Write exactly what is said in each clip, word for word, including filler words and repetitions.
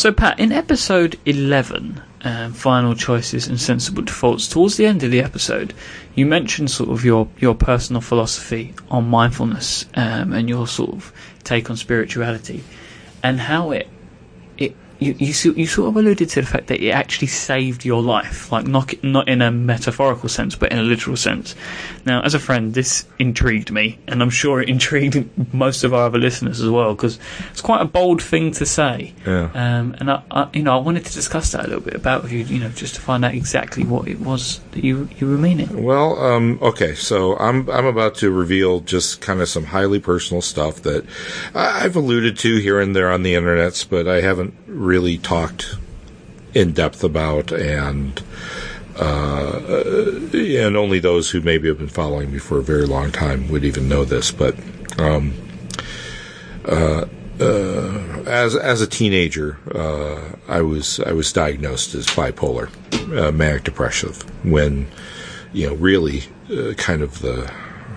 So, Pat, in episode eleven, um, Final Choices and Sensible Defaults, towards the end of the episode, you mentioned sort of your, your personal philosophy on mindfulness um, and your sort of take on spirituality, and how it it you you, you sort of alluded to the fact that it actually saved your life, like not not in a metaphorical sense, but in a literal sense. Now, as a friend, this intrigued me, and I'm sure it intrigued most of our other listeners as well, because it's quite a bold thing to say. Yeah. Um, and I, I, you know, I wanted to discuss that a little bit about you, you know, just to find out exactly what it was that you you were meaning. Well, um, okay, so I'm I'm about to reveal just kind of some highly personal stuff that I've alluded to here and there on the internets, but I haven't really talked in depth about, and uh, and only those who maybe have been following me for a very long time would even know this. But um, uh, uh, as as a teenager, uh, I was I was diagnosed as bipolar, uh, manic depressive, when you know really uh, kind of the.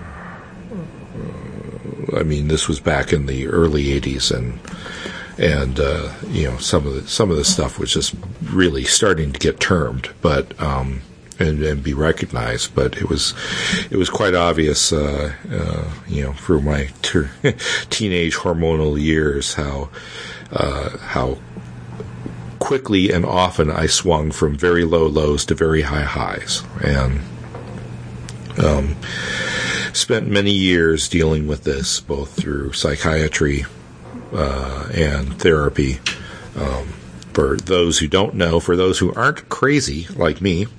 Uh, I mean, this was back in the early eighties, and. And, uh, you know, some of the, some of the stuff was just really starting to get termed, but, um, and, and be recognized, but it was, it was quite obvious, uh, uh, you know, through my ter- teenage hormonal years, how, uh, how quickly and often I swung from very low lows to very high highs. And, um, spent many years dealing with this, both through psychiatry, Uh, and therapy. Um, for those who don't know, for those who aren't crazy like me,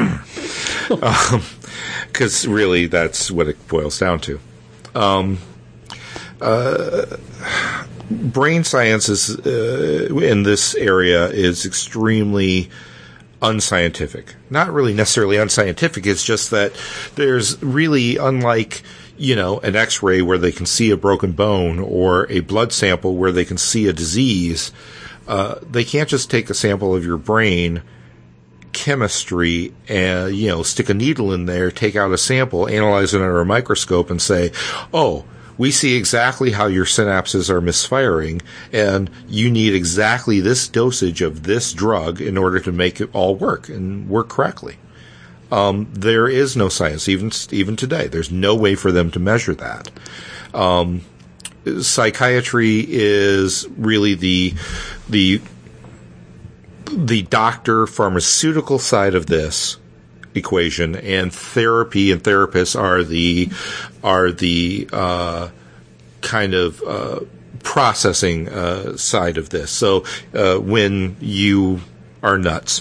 because um, really that's what it boils down to. Um, uh, brain science is, uh, in this area is extremely unscientific. Not really necessarily unscientific, it's just that there's really, unlike you know, an x-ray where they can see a broken bone or a blood sample where they can see a disease, uh, they can't just take a sample of your brain chemistry and, you know, stick a needle in there, take out a sample, analyze it under a microscope and say, oh, we see exactly how your synapses are misfiring and you need exactly this dosage of this drug in order to make it all work and work correctly. Um, there is no science, even even today. There's no way for them to measure that. Um, psychiatry is really the the the doctor pharmaceutical side of this equation, and therapy and therapists are the are the uh, kind of uh, processing uh, side of this. So uh, when you are nuts.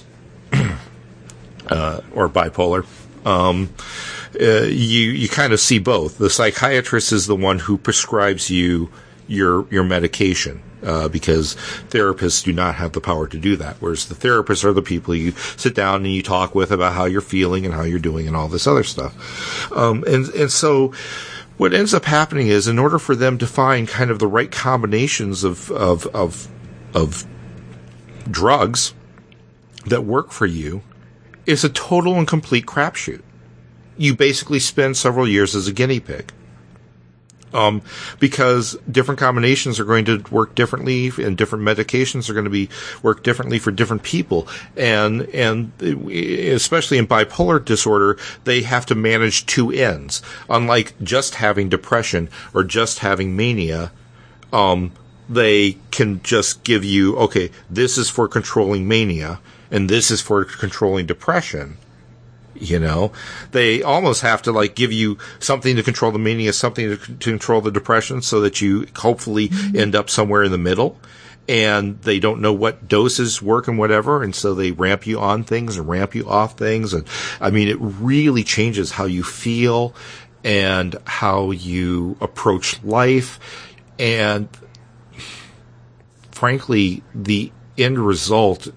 Uh, or bipolar, um, uh, you you kind of see both. The psychiatrist is the one who prescribes you your your medication, uh, because therapists do not have the power to do that. Whereas the therapists are the people you sit down and you talk with about how you're feeling and how you're doing and all this other stuff. Um, and and so what ends up happening is, in order for them to find kind of the right combinations of of of, of drugs that work for you, is a total and complete crapshoot. You basically spend several years as a guinea pig. Um, because different combinations are going to work differently, and different medications are going to be work differently for different people. And, and especially in bipolar disorder, they have to manage two ends. Unlike just having depression or just having mania, um, they can just give you, okay, this is for controlling mania, and this is for controlling depression. You know, they almost have to like give you something to control the mania, something to, to control the depression, so that you hopefully end up somewhere in the middle. And they don't know what doses work and whatever, and so they ramp you on things and ramp you off things. And I mean, it really changes how you feel and how you approach life. And frankly, the end result,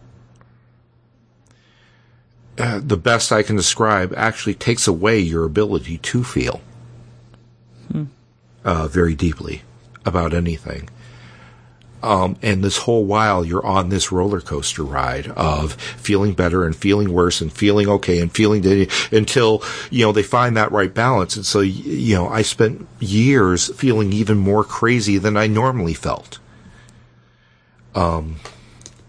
Uh, the best I can describe, actually takes away your ability to feel hmm. uh, very deeply about anything. Um, and this whole while you're on this roller coaster ride of feeling better and feeling worse and feeling okay and feeling dizzy until, you know, they find that right balance. And so, you know, I spent years feeling even more crazy than I normally felt. Um,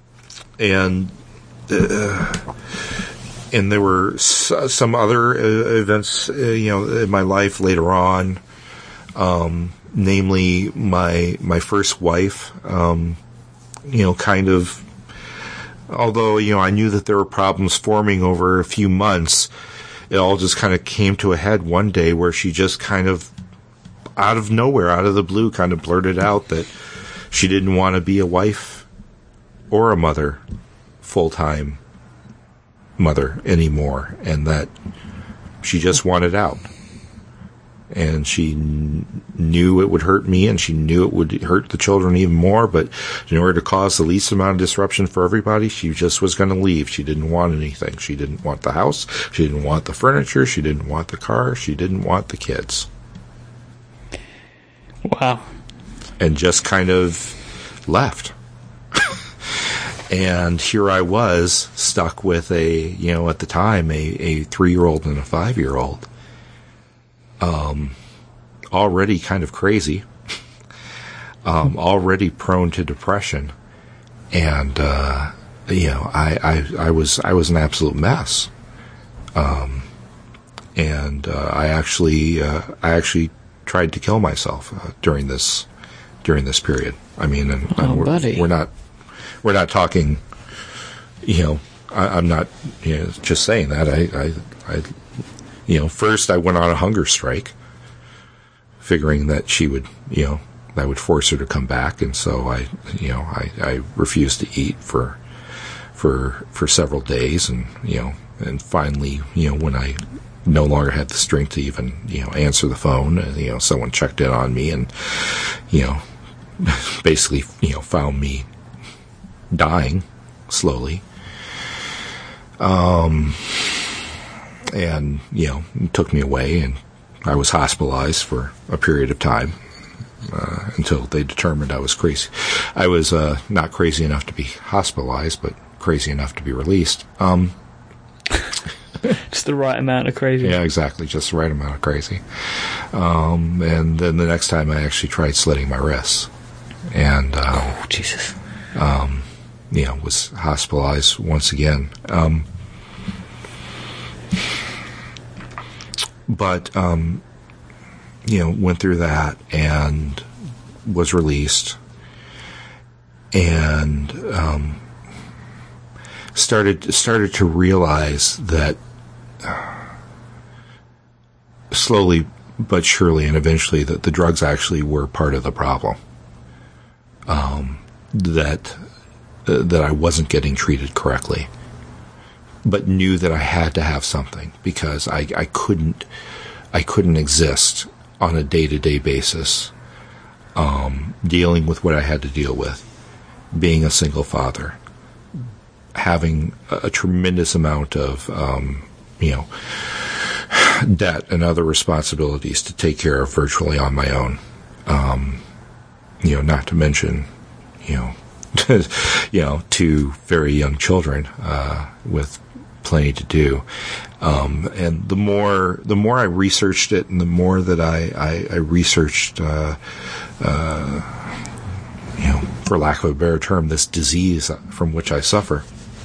and uh, and there were s- some other uh, events, uh, you know, in my life later on. Um, namely, my my first wife. Um, you know, kind of. Although you know, I knew that there were problems forming over a few months. It all just kind of came to a head one day where she just kind of, out of nowhere, out of the blue, kind of blurted out that she didn't want to be a wife or a mother, full-time mother anymore, and that she just wanted out. And she kn- knew it would hurt me, and she knew it would hurt the children even more, but in order to cause the least amount of disruption for everybody, she just was going to leave. She didn't want anything. She didn't want the house. She didn't want the furniture. She didn't want the car. She didn't want the kids. Wow. And just kind of left. And here I was, stuck with a, you know, at the time, a, a three-year-old and a five-year-old. Um, already kind of crazy, um, already prone to depression, and uh, you know, I, I, I was I was an absolute mess, um, and uh, I actually uh, I actually tried to kill myself uh, during this during this period. I mean, and, and oh, we're, buddy. we're not we're not talking, you know, I, I'm not you know, just saying that I I. I You know, first I went on a hunger strike, figuring that she would, you know, that would force her to come back, and so I, you know, I, I refused to eat for, for, for several days, and you know, and finally, you know, when I no longer had the strength to even, you know, answer the phone, and, you know, someone checked in on me, and you know, basically, you know, found me dying slowly. Um. And, you know, took me away, and I was hospitalized for a period of time uh, until they determined I was crazy. I was uh, not crazy enough to be hospitalized, but crazy enough to be released. Um, just the right amount of crazy. Yeah, exactly, just the right amount of crazy. Um, and then the next time I actually tried slitting my wrists. And, uh, oh, Jesus. Um, you know, was hospitalized once again. Um But, um, you know, went through that and was released, and um, started started to realize that slowly but surely, and eventually, that the drugs actually were part of the problem. Um, that uh, that I wasn't getting treated correctly, but knew that I had to have something because I, I couldn't I couldn't exist on a day-to-day basis, um, dealing with what I had to deal with, being a single father, having a, a tremendous amount of um, you know debt and other responsibilities to take care of virtually on my own. Um, you know, not to mention, you know, you know, two very young children uh, with plenty to do. Um, and the more the more I researched it, and the more that I I, I researched, uh, uh, you know, for lack of a better term, this disease from which I suffer.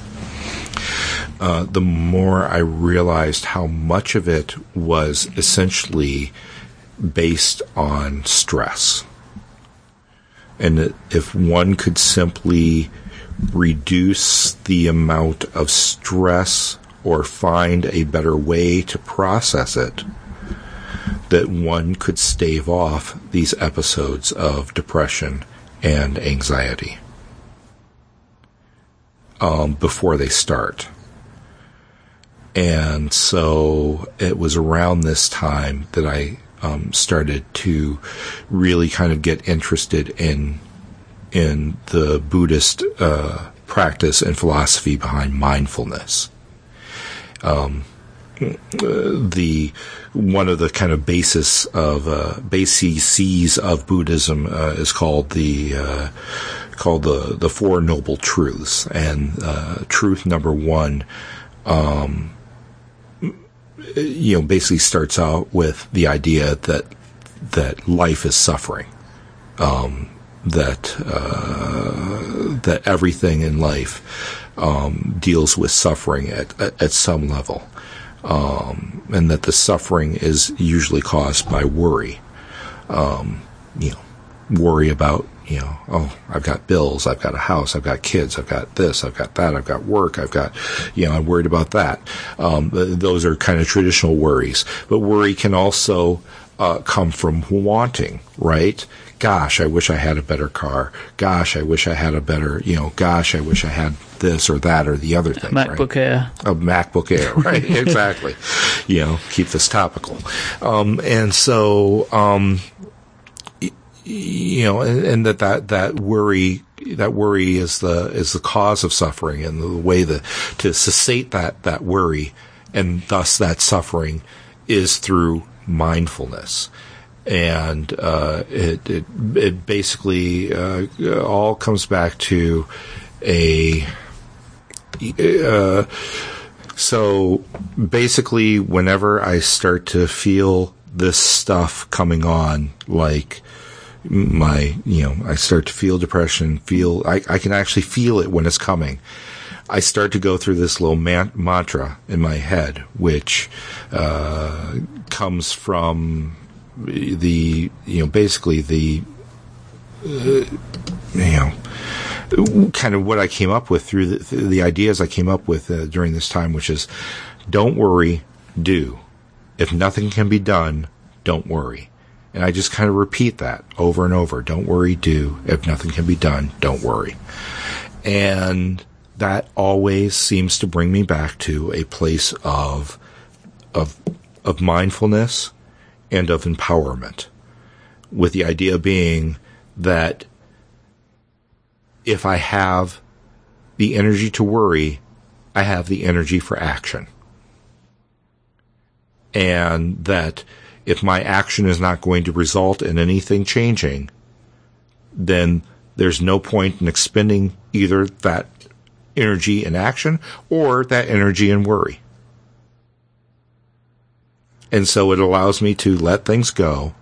Uh, the more I realized how much of it was essentially based on stress. And that if one could simply reduce the amount of stress or find a better way to process it, that one could stave off these episodes of depression and anxiety um, before they start. And so it was around this time that I um, started to really kind of get interested in in the Buddhist uh, practice and philosophy behind mindfulness. Um, the one of the kind of basis of uh, bases of Buddhism uh, is called the uh, called the the Four Noble Truths, and uh, truth number one. Um, you know, basically starts out with the idea that that life is suffering, um, that uh, that everything in life um, deals with suffering at, at, at some level. Um, and that the suffering is usually caused by worry. Um, you know, worry about, you know, oh, I've got bills, I've got a house, I've got kids, I've got this, I've got that, I've got work, I've got, you know, I'm worried about that. Um, th- those are kind of traditional worries. But worry can also uh, come from wanting, right? Gosh, I wish I had a better car. Gosh, I wish I had a better, you know, gosh, I wish I had this or that or the other thing. MacBook right? Air. A MacBook Air, right? Exactly. You know, keep this topical. Um, and so, um, y- you know, and, and that, that, that worry, that worry is the, is the cause of suffering, and the way that, to cessate that, that worry and thus that suffering is through mindfulness. And uh, it, it it basically uh, all comes back to a. Uh, so basically, whenever I start to feel this stuff coming on, like my, you know, I start to feel depression, feel I, I can actually feel it when it's coming. I start to go through this little man- mantra in my head, which uh, comes from the, you know, basically the, uh, you know, kind of what I came up with through the, through the ideas I came up with uh, during this time, which is, don't worry, do. If nothing can be done, don't worry. And I just kind of repeat that over and over. Don't worry, do. If nothing can be done, don't worry. And that always seems to bring me back to a place of, of, of mindfulness and of empowerment, with the idea being that if I have the energy to worry, I have the energy for action. And that if my action is not going to result in anything changing, then there's no point in expending either that energy in action or that energy in worry. And so it allows me to let things go,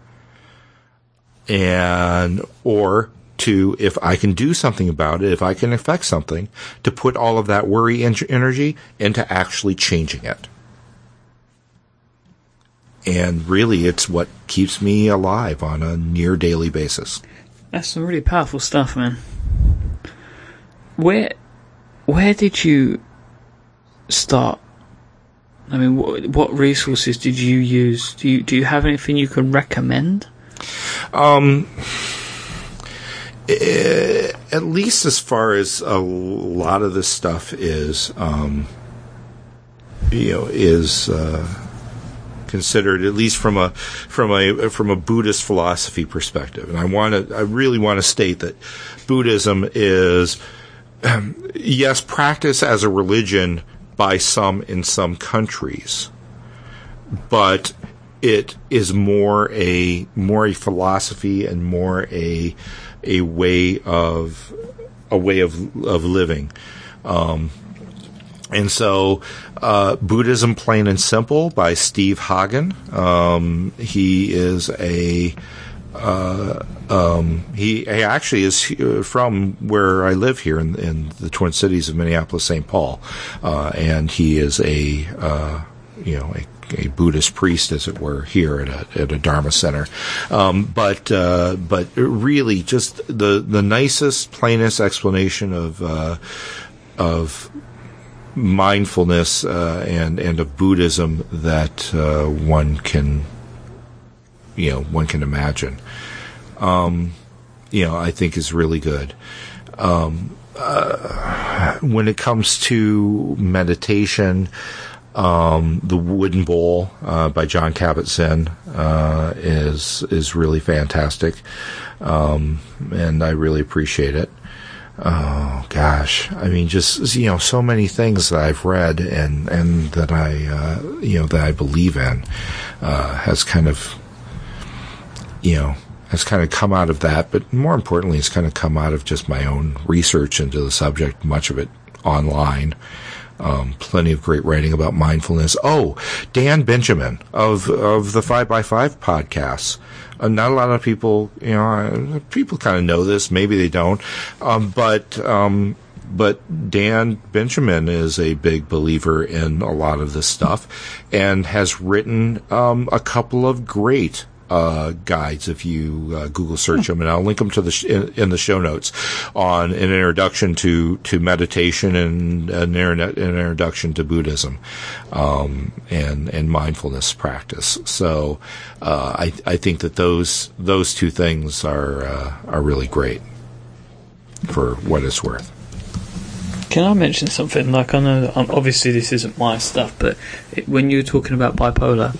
and, or to, if I can do something about it, if I can affect something, to put all of that worry en- energy into actually changing it. And really, it's what keeps me alive on a near daily basis. That's some really powerful stuff, man. Where, where did you start? I mean, what, what resources did you use? Do you do you have anything you can recommend? Um, eh, at least as far as a lot of this stuff is, um, you know, is uh, considered, at least from a from a from a Buddhist philosophy perspective. And I want to, I really want to state that Buddhism is, um, yes, practiced as a religion by some in some countries, but it is more a more a philosophy and more a a way of a way of of living, um, and so uh, Buddhism, Plain and Simple by Steve Hagen. Um, he is a Uh, um, he, he actually is from where I live here in, in the Twin Cities of Minneapolis, Saint Paul, uh, and he is a uh, you know a, a Buddhist priest, as it were, here at a at a Dharma center. Um, but uh, but really, just the the nicest, plainest explanation of uh, of mindfulness uh, and and of Buddhism that uh, one can. You know, one can imagine, um, you know, I think is really good. Um, uh, when it comes to meditation, um, The Wooden Bowl, uh, by Jon Kabat-Zinn, uh, is, is really fantastic. Um, and I really appreciate it. Oh gosh. I mean, just, you know, so many things that I've read and, and that I, uh, you know, that I believe in, uh, has kind of, you know, has kind of come out of that, but more importantly, it's kind of come out of just my own research into the subject, much of it online. Um, plenty of great writing about mindfulness. Oh, Dan Benjamin of of the five by five podcasts. Uh, not a lot of people, you know, people kind of know this, maybe they don't, um, but um, but Dan Benjamin is a big believer in a lot of this stuff and has written um, a couple of great uh, guides. If you uh, Google search them, and I'll link them to the sh- in, in the show notes, on an introduction to, to meditation and an, internet, an introduction to Buddhism um, and and mindfulness practice. So uh, I I think that those those two things are uh, are really great for what it's worth. Can I mention something? Like, I know, um, obviously this isn't my stuff, but it, when you were talking about bipolar,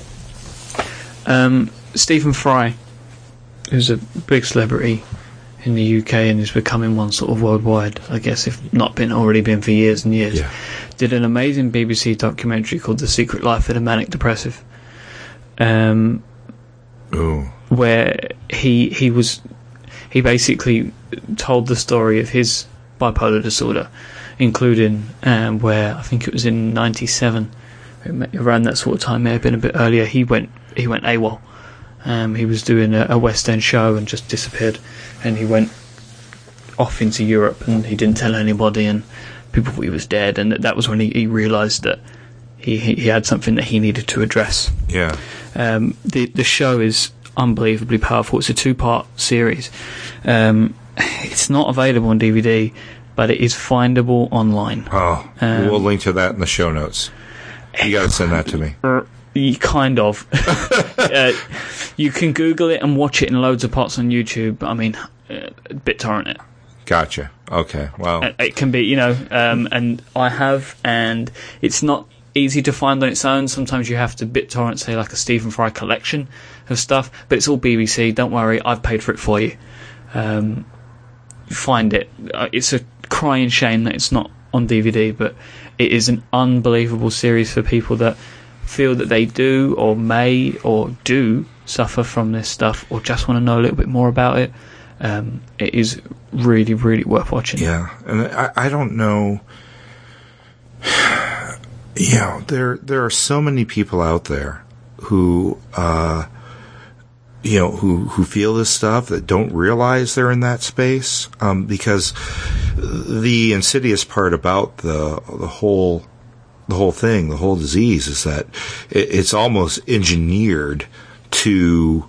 um, Stephen Fry, who's a big celebrity in the U K and is becoming one sort of worldwide, I guess, if not been already been for years and years, yeah. did an amazing B B C documentary called The Secret Life of the Manic Depressive, um, Ooh. where he he was he basically told the story of his bipolar disorder, including um, where I think it was in ninety-seven, around that sort of time, may have been a bit earlier. He went he went AWOL. Um, he was doing a, a West End show and just disappeared, and he went off into Europe and he didn't tell anybody, and people thought he was dead. And that was when he, he realised that he, he he had something that he needed to address. Yeah. Um, the the show is unbelievably powerful. It's a two part series. Um, it's not available on D V D, but it is findable online. Oh, Um, we'll link to that in the show notes. You got to send that to me. You kind of. uh, you can Google it and watch it in loads of parts on YouTube. I mean, uh, BitTorrent it. Gotcha. Okay. Well, Uh, It can be, you know, um, and I have, and it's not easy to find on its own. Sometimes you have to BitTorrent, say, like a Stephen Fry collection of stuff, but it's all B B C. Don't worry, I've paid for it for you. Um, find it. Uh, it's a crying shame that it's not on D V D, but it is an unbelievable series for people that feel that they do or may or do suffer from this stuff, or just want to know a little bit more about it. Um, it is really, really worth watching. yeah, and I, I don't know. You know, there there are so many people out there who, uh, you know, who who feel this stuff that don't realize they're in that space, um, because the insidious part about the the whole the whole thing, the whole disease, is that it, it's almost engineered to.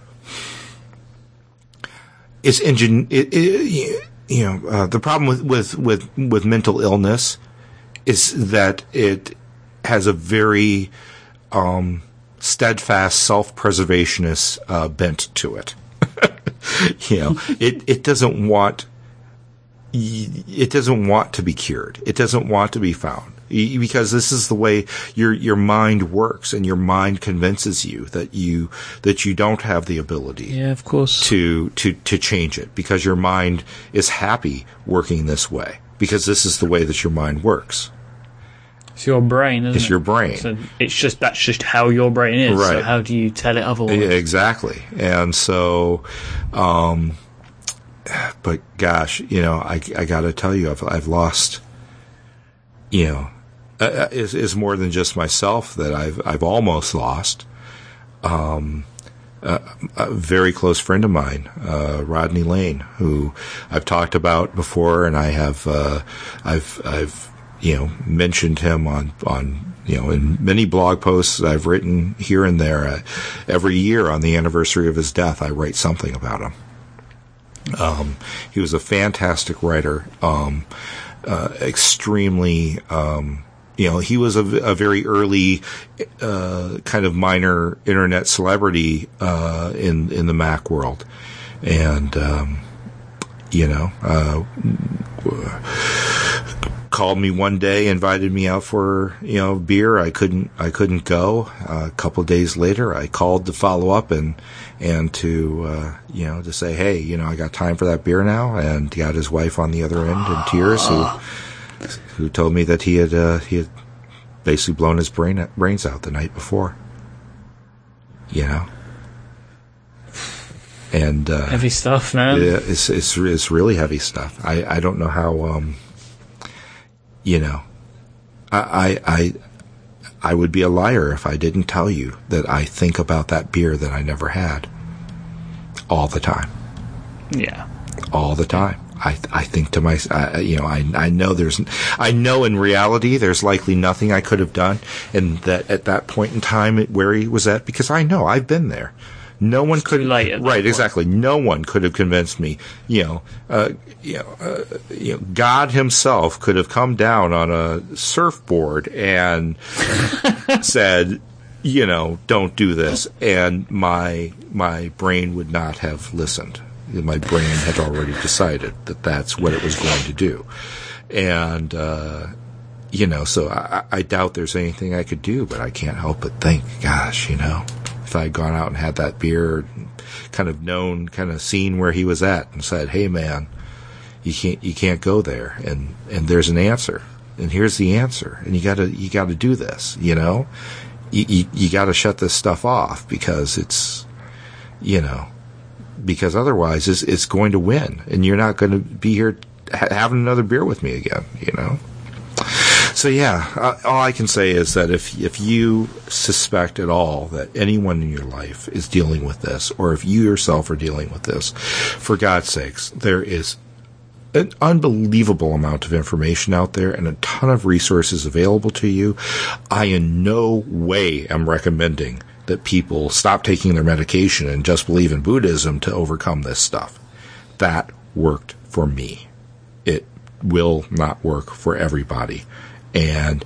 It's engine. It, it, you know, uh, the problem with, with, with, with mental illness is that it has a very um, steadfast self-preservationist uh, bent to it. You know, it it doesn't want it doesn't want to be cured. It doesn't want to be found, because this is the way your your mind works, and your mind convinces you that you that you don't have the ability, Yeah, of course, to to to change it, because your mind is happy working this way, because this is the way that your mind works. it's your brain, isn't it? It's your brain. So it's just that's just how your brain is. Right. So how do you tell it otherwise? Yeah, exactly. And so, um, but gosh, you know, I I got to tell you, I've I've lost, you know. Uh, is is more than just myself that I've I've almost lost. Um, a, a very close friend of mine, uh, Rodney Lane, who I've talked about before, and I have uh, I've I've you know mentioned him on on you know in many blog posts I've written here and there. Uh, every year on the anniversary of his death, I write something about him. Um, he was a fantastic writer, um, uh, extremely. Um, You know, he was a, a very early, uh, kind of minor internet celebrity, uh, in, in the Mac world. And, um, you know, uh, called me one day, invited me out for, you know, beer. I couldn't, I couldn't go. Uh, a couple of days later, I called to follow up and, and to, uh, you know, to say, hey, you know, I got time for that beer now, and got his wife on the other end in tears, who, who told me that he had uh, he had basically blown his brain brains out the night before. You know, and uh, Heavy stuff, man. Yeah, it's it's it's really heavy stuff. I, I don't know how. Um, you know, I, I I I would be a liar if I didn't tell you that I think about that beer that I never had all the time. Yeah. All the time. I I think to myself, you know, I I know there's, I know in reality there's likely nothing I could have done, and that at that point in time where he was at, because I know I've been there. No one it's could, too late at that right? point. Exactly. No one could have convinced me. You know, uh, you know, uh, you know, God Himself could have come down on a surfboard and said, you know, don't do this, and my my brain would not have listened. My brain had already decided that that's what it was going to do, and uh, you know, so I, I doubt there's anything I could do. But I can't help but think, gosh, you know, if I had gone out and had that beer, kind of known, kind of seen where he was at, and said, "Hey, man, you can't you can't go there," and and there's an answer, and here's the answer, and you gotta you gotta do this, you know, you you, you got to shut this stuff off because it's, you know. Because otherwise, it's, it's going to win, and you're not going to be here ha- having another beer with me again, you know? So, yeah, uh, all I can say is that if if you suspect at all that anyone in your life is dealing with this, or if you yourself are dealing with this, for God's sakes, there is an unbelievable amount of information out there and a ton of resources available to you. I in no way am recommending that people stop taking their medication and just believe in Buddhism to overcome this stuff. That worked for me. It will not work for everybody. And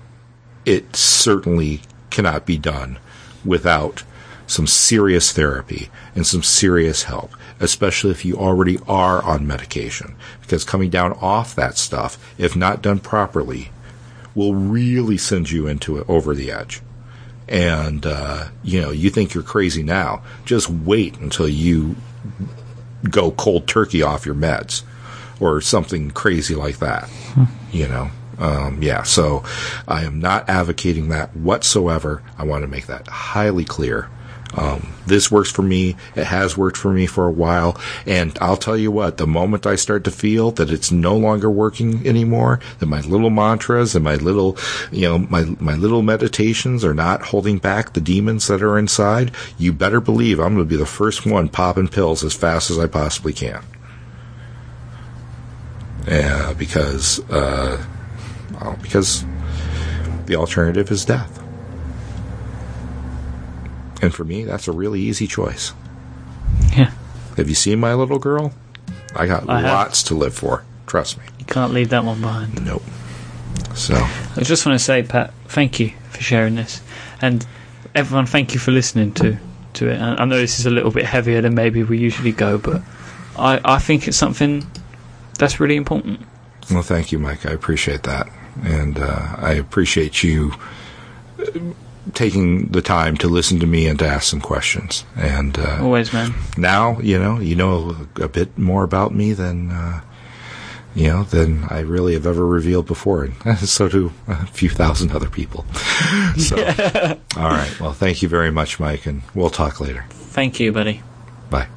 it certainly cannot be done without some serious therapy and some serious help, especially if you already are on medication. Because coming down off that stuff, if not done properly, will really send you into it over the edge. And, uh, you know, you think you're crazy now. Just wait until you go cold turkey off your meds or something crazy like that, hmm. you know. Um, yeah, so I am not advocating that whatsoever. I want to make that highly clear. Um, this works for me. It has worked for me for a while. And I'll tell you what, the moment I start to feel that it's no longer working anymore, that my little mantras and my little, you know, my, my little meditations are not holding back the demons that are inside, you better believe I'm going to be the first one popping pills as fast as I possibly can. Yeah, because, uh, well, because the alternative is death. And for me, that's a really easy choice. Yeah. Have you seen my little girl? I got I lots have. to live for. Trust me. You can't leave that one behind. Nope. So. I just want to say, Pat, thank you for sharing this. And everyone, thank you for listening to, to it. I know this is a little bit heavier than maybe we usually go, but I, I think it's something that's really important. Well, thank you, Mike. I appreciate that. And uh, I appreciate you taking the time to listen to me and to ask some questions. And uh, always, man. Now, you know, you know a bit more about me than, uh, you know, than I really have ever revealed before. And so do a few thousand other people. So, yeah. All right. Well, thank you very much, Mike, and we'll talk later. Thank you, buddy. Bye.